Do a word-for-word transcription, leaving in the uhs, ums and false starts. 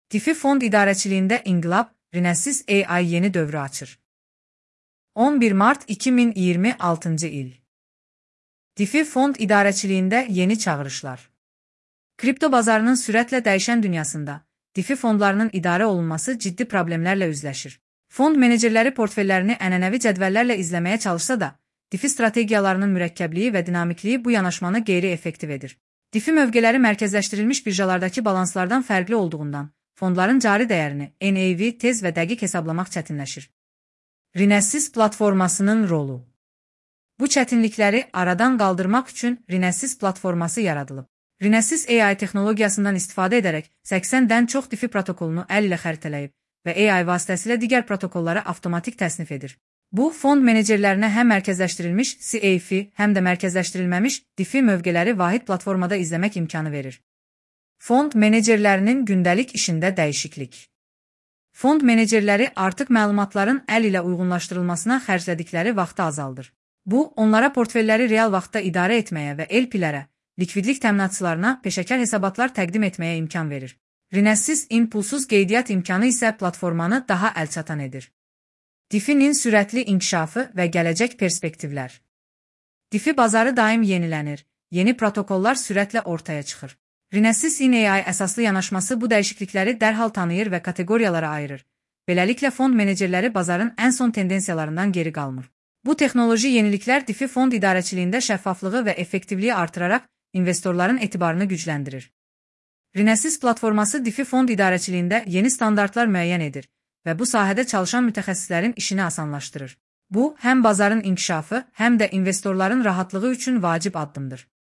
DeFi fond idarəçiliyində inqilab, Renessis A I yeni dövrü açır. on bir mart iki min iyirmi altıncı il. DeFi fond idarəçiliyində yeni çağırışlar. Kripto bazarının sürətlə dəyişən dünyasında DeFi fondlarının idarə olunması ciddi problemlərlə üzləşir. Fond menecerləri portfellərini ənənəvi cədvəllərlə izləməyə çalışsa da, DeFi strategiyalarının mürəkkəbliyi və dinamikliyi bu yanaşmanı qeyri-effektiv edir. DeFi mövqeləri mərkəzləşdirilmiş birjalardakı balanslardan fərqli olduğundan, fondların cari dəyərini, N A V tez və dəqiq hesablamaq çətinləşir. Renessis platformasının rolu. Bu çətinlikləri aradan qaldırmaq üçün Renessis platforması yaradılıb. Renessis A I texnologiyasından istifadə edərək səksəndən çox DeFi protokolunu əl ilə xəritələyib və A I vasitəsilə digər protokolları avtomatik təsnif edir. Bu, fond menecerlərinə həm mərkəzləşdirilmiş C A F, həm də mərkəzləşdirilməmiş DeFi mövqeləri vahid platformada izləmək imkanı verir. Fond menecerlərinin gündəlik işində dəyişiklik. Fond menecerləri artıq məlumatların əl ilə uyğunlaşdırılmasına xərclədikləri vaxtı azaldır. Bu, onlara portfelləri real vaxtda idarə etməyə və L P-lərə, likvidlik təminatçılarına peşəkar hesabatlar təqdim etməyə imkan verir. Renessis impulsuz qeydiyyat imkanı isə platformanı daha əlçatan edir. DeFi-nin sürətli inkişafı və gələcək perspektivlər. DeFi bazarı daim yenilənir, yeni protokollar sürətlə ortaya çıxır. Renessis A I əsaslı yanaşması bu dəyişiklikləri dərhal tanıyır və kateqoriyalara ayırır. Beləliklə fond menecerləri bazarın ən son tendensiyalarından geri qalmır. Bu texnoloji yeniliklər DeFi fond idarəçiliyində şəffaflığı və effektivliyi artıraraq investorların etibarını gücləndirir. Renessis platforması DeFi fond idarəçiliyində yeni standartlar müəyyən edir və bu sahədə çalışan mütəxəssislərin işini asanlaşdırır. Bu, həm bazarın inkişafı, həm də investorların rahatlığı üçün vacib addımdır.